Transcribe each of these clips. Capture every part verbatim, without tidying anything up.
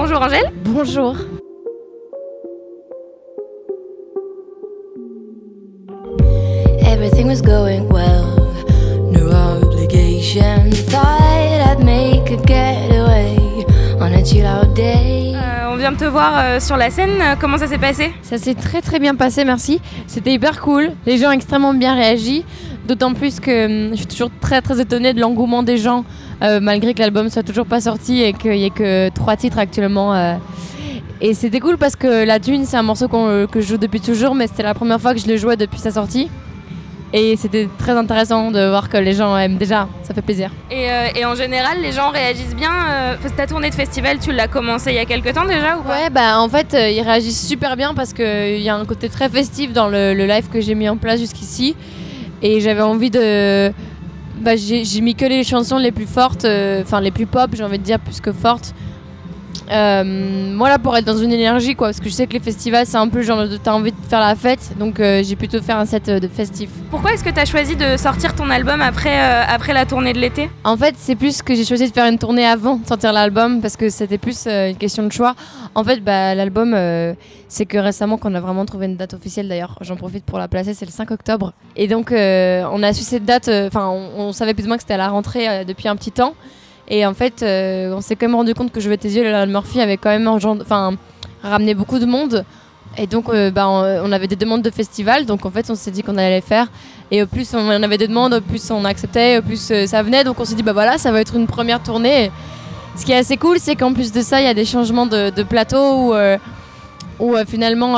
Bonjour Angèle. Bonjour. Everything was going well, no obligation. Thought I'd make a getaway on a chill out day. Euh, on vient de te voir euh, sur la scène, comment ça s'est passé? Ça s'est très très bien passé, merci. C'était hyper cool, les gens ont extrêmement bien réagi. D'autant plus que hum, je suis toujours très très étonnée de l'engouement des gens, euh, malgré que l'album soit toujours pas sorti et qu'il y ait que trois titres actuellement. Euh, et c'était cool parce que La Thune, c'est un morceau qu'on, que je joue depuis toujours, mais c'était la première fois que je le jouais depuis sa sortie. Et c'était très intéressant de voir que les gens aiment déjà, ça fait plaisir. Et, euh, et en général, les gens réagissent bien. Euh, ta tournée de festival, tu l'as commencé il y a quelques temps déjà ou pas? Ouais, bah en fait, euh, ils réagissent super bien parce qu'il y a un côté très festif dans le, le live que j'ai mis en place jusqu'ici. Et j'avais envie de... Bah, j'ai, j'ai mis que les chansons les plus fortes, enfin euh, les plus pop, j'ai envie de dire, plus que fortes. Euh, moi là, pour être dans une énergie, quoi, parce que je sais que les festivals, c'est un peu genre de t'as envie de faire la fête, donc euh, j'ai plutôt fait un set euh, de festif. Pourquoi est-ce que t'as choisi de sortir ton album après, euh, après la tournée de l'été? En fait, c'est plus que j'ai choisi de faire une tournée avant de sortir l'album, parce que c'était plus euh, une question de choix. En fait, bah, l'album, euh, c'est que récemment qu'on a vraiment trouvé une date officielle, d'ailleurs, j'en profite pour la placer, c'est le cinq octobre. Et donc, euh, on a su cette date, enfin, euh, on, on savait plus ou moins que c'était à la rentrée euh, depuis un petit temps. Et en fait, euh, on s'est quand même rendu compte que Je veux tes yeux, Laurel Murphy avait quand même enfin, ramené beaucoup de monde. Et donc, euh, bah, on, on avait des demandes de festivals. Donc, en fait, on s'est dit qu'on allait les faire. Et au plus on avait des demandes, au plus on acceptait, au plus euh, ça venait. Donc, on s'est dit, bah voilà, ça va être une première tournée. Et ce qui est assez cool, c'est qu'en plus de ça, il y a des changements de, de plateau où, euh, où euh, finalement,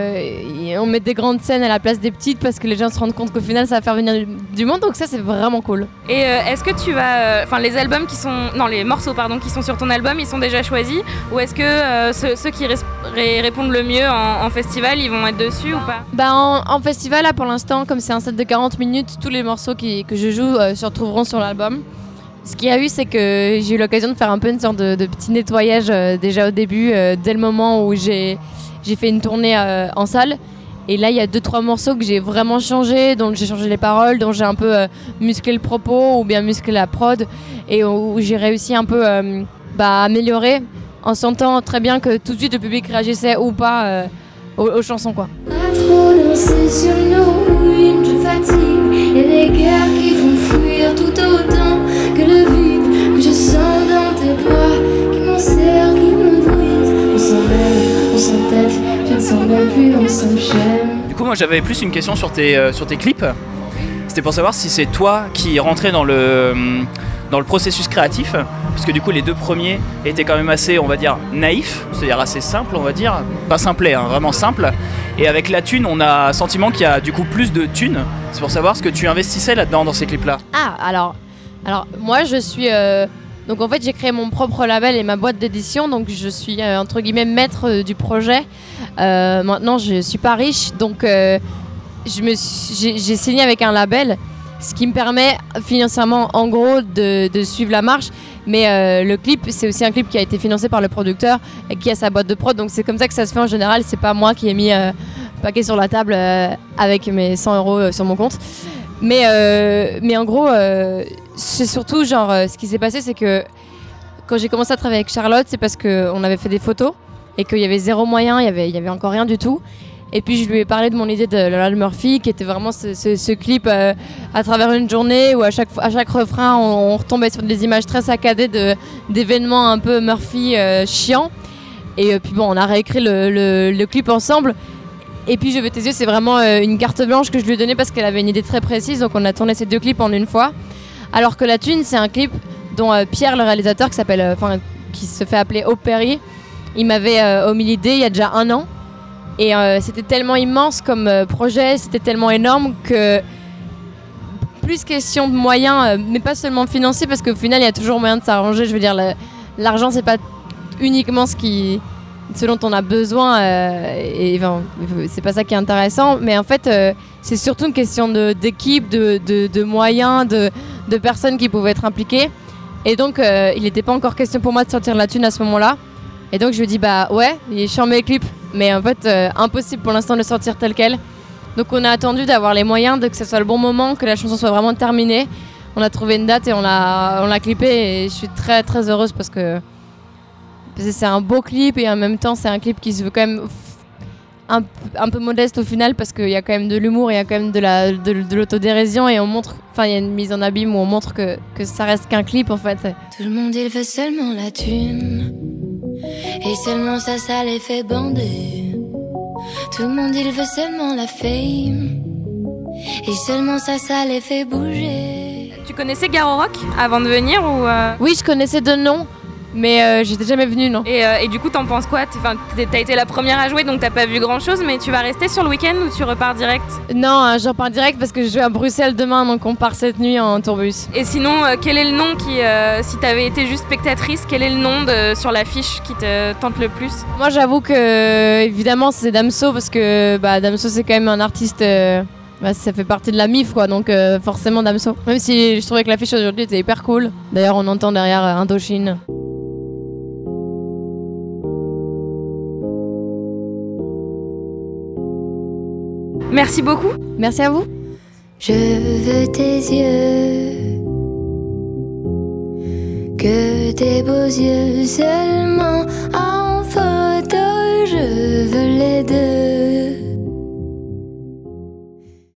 euh, on met des grandes scènes à la place des petites parce que les gens se rendent compte qu'au final, ça va faire venir du, du monde. Donc, ça, c'est vraiment cool. Et euh, est-ce que tu vas... Enfin, euh, les albums qui sont... Non, les morceaux, pardon, qui sont sur ton album, ils sont déjà choisis? Ou est-ce que euh, ceux, ceux qui res- ré- répondent le mieux en, en festival, ils vont être dessus ou pas? Bah en, en festival, là, pour l'instant, comme c'est un set de quarante minutes, tous les morceaux qui, que je joue euh, se retrouveront sur l'album. Ce qu'il y a eu, c'est que j'ai eu l'occasion de faire un peu une sorte de, de petit nettoyage euh, déjà au début, euh, dès le moment où j'ai, j'ai fait une tournée euh, en salle. Et là, il y a deux, trois morceaux que j'ai vraiment changé, dont j'ai changé les paroles, dont j'ai un peu euh, musclé le propos ou bien musclé la prod, et où, où j'ai réussi un peu euh, bah, améliorer en sentant très bien que tout de suite le public réagissait ou pas euh, aux, aux chansons, quoi. À trop danser sur nos ruines, je fatigue. Y'a des guerres qui font fuir tout autant que le vide que je sens dans tes bras, qui m'enserrent, qui me brisent. On s'emmène, on s'entête, je ne sens même plus, on s'enchaîne. Du coup, moi j'avais plus une question sur tes, euh, sur tes clips. C'était pour savoir si c'est toi qui rentrais dans le, dans le processus créatif, parce que du coup les deux premiers étaient quand même assez, on va dire, naïfs, c'est-à-dire assez simples, on va dire, pas simplet, hein, vraiment simple. Et avec La Thune, on a un sentiment qu'il y a du coup plus de thunes. C'est pour savoir ce que tu investissais là-dedans dans ces clips-là. Ah, alors, alors moi je suis... Euh, donc en fait j'ai créé mon propre label et ma boîte d'édition, donc je suis euh, entre guillemets maître euh, du projet. Euh, maintenant je suis pas riche, donc euh, je me suis, j'ai, j'ai signé avec un label, ce qui me permet financièrement en gros de, de suivre la marche. Mais euh, le clip, c'est aussi un clip qui a été financé par le producteur et qui a sa boîte de prod, donc c'est comme ça que ça se fait en général. C'est pas moi qui ai mis euh, paquet sur la table euh, avec mes cent euros euh, sur mon compte. Mais, euh, mais en gros, euh, c'est surtout genre, euh, ce qui s'est passé, c'est que quand j'ai commencé à travailler avec Charlotte, c'est parce qu'on avait fait des photos et qu'il y avait zéro moyen, il y avait, il y avait encore rien du tout. Et puis je lui ai parlé de mon idée de Laurel Murphy, qui était vraiment ce, ce, ce clip euh, à travers une journée où à chaque, à chaque refrain, on, on retombait sur des images très saccadées de, d'événements un peu Murphy euh, chiants. Et euh, puis bon, on a réécrit le, le, le clip ensemble. Et puis Je veux tes yeux, c'est vraiment euh, une carte blanche que je lui ai donnée parce qu'elle avait une idée très précise. Donc on a tourné ces deux clips en une fois. Alors que La Thune, c'est un clip dont euh, Pierre, le réalisateur, qui, s'appelle, euh, qui se fait appeler Opéry, il m'avait euh, omis l'idée il y a déjà un an. Et euh, c'était tellement immense comme euh, projet, c'était tellement énorme que plus question de moyens, euh, mais pas seulement financiers, parce qu'au final il y a toujours moyen de s'arranger. Je veux dire, le, l'argent c'est pas uniquement ce, qui, ce dont on a besoin, euh, et enfin, c'est pas ça qui est intéressant, mais en fait euh, c'est surtout une question de, d'équipe, de, de, de moyens, de, de personnes qui pouvaient être impliquées. Et donc euh, il n'était pas encore question pour moi de sortir La Thune à ce moment-là. Et donc je lui ai dit bah ouais, il est chiant mes clips, mais en fait euh, impossible pour l'instant de le sortir tel quel. Donc on a attendu d'avoir les moyens, de que ce soit le bon moment, que la chanson soit vraiment terminée. On a trouvé une date et on l'a, on l'a clippé et je suis très très heureuse parce que parce que c'est un beau clip et en même temps c'est un clip qui se veut quand même un, un peu modeste au final parce qu'il y a quand même de l'humour, il y a quand même de, la, de, de l'autodérision et on montre, enfin il y a une mise en abîme où on montre que, que ça reste qu'un clip en fait. Tout le monde il veut seulement la thune et seulement ça, ça les fait bander. Tout le monde il veut seulement la fame et seulement ça, ça les fait bouger. Tu connaissais Garo Rock avant de venir ou euh... Oui, je connaissais de nom, mais euh, j'étais jamais venue, non. Et, euh, et du coup, t'en penses quoi? Enfin, t'as été la première à jouer, donc t'as pas vu grand-chose, mais tu vas rester sur le week-end ou tu repars direct? Non, hein, je repars direct parce que je joue à Bruxelles demain, donc on part cette nuit en tourbus. Et sinon, euh, quel est le nom qui, euh, si t'avais été juste spectatrice, quel est le nom de, sur l'affiche qui te tente le plus? Moi, j'avoue que, évidemment, c'est Damso, parce que bah, Damso, c'est quand même un artiste... Euh... Bah, ça fait partie de la M I F quoi, donc euh, forcément Damso. Même si je trouvais que l'affiche aujourd'hui était hyper cool. D'ailleurs on entend derrière euh, Indochine. Merci beaucoup. Merci à vous. Je veux tes yeux, que tes beaux yeux seulement.